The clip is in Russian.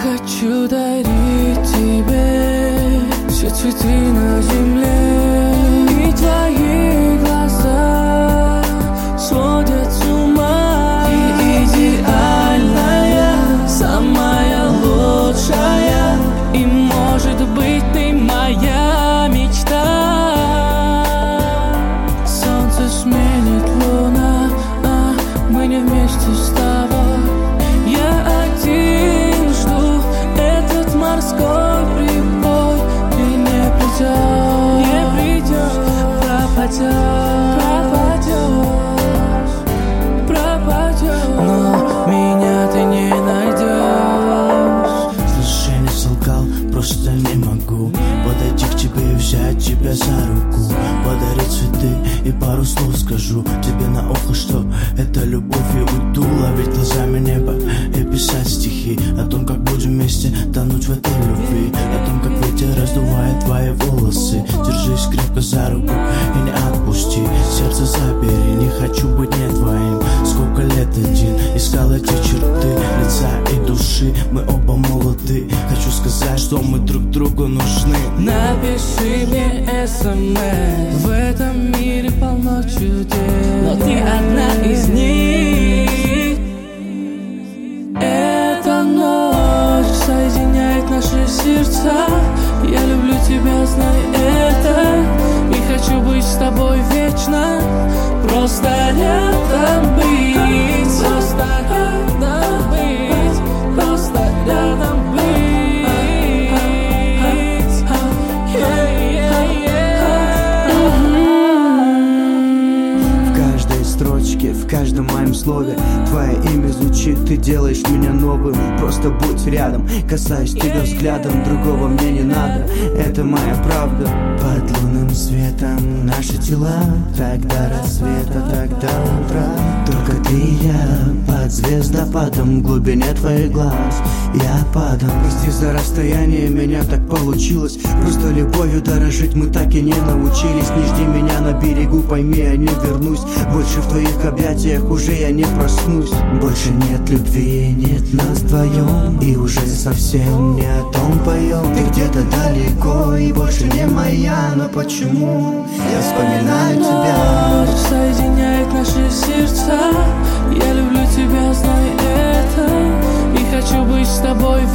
хочу дарить тебе все цветы на земле, и твои глаза сводят с ума. Ты идеальная, самая лучшая, и может быть ты моя мечта. Солнце сменит луна, а мы не вместе с тобой. Я один жду этот морской прибой, и не придет, пропадешь, но меня ты не найдешь. Слушай, не солгал, просто не могу подойти к тебе и взять тебя за руку, подарить цветы и пару слов скажу тебе на ухо, что это любовь. Я уйду ловить глазами небо и писать стихи о том, как будем вместе тонуть в этой любви, о том, как ветер раздувает твои волосы. Держись крепко за руку и не отпусти, сердце забери, не хочу быть не твоим. Сколько лет один искал эти черты лица и души, мы оба молоды. Хочу сказать, что мы друг другу нужны. Напиши мне СМС, в этом мире полно чудес, но ты одна из них. Эта ночь соединяет наши сердца, я люблю тебя, знай это, и хочу быть с тобой вечно, просто рядом быть, просто рядом быть, просто рядом быть. В каждом моем слове твое имя звучит, ты делаешь меня новым. Просто будь рядом, касаясь тебя взглядом, другого мне не надо, это моя правда. Под лунным светом наши тела, тогда рассвета, тогда утра. Только ты и я, под звездопадом, в глубине твоих глаз я падал. Прости за расстояние, меня так получилось, просто любовью дорожить мы так и не научились. Не жди меня на берегу, пойми, я не вернусь больше в твоих объятиях, уже я не проснусь. Больше нет любви, нет нас вдвоем, и уже совсем не о том поем. Ты где-то далеко и больше не моя, но почему я вспоминаю тебя? Ночь соединяет наши сердца, я люблю тебя, знай это, и хочу быть с тобой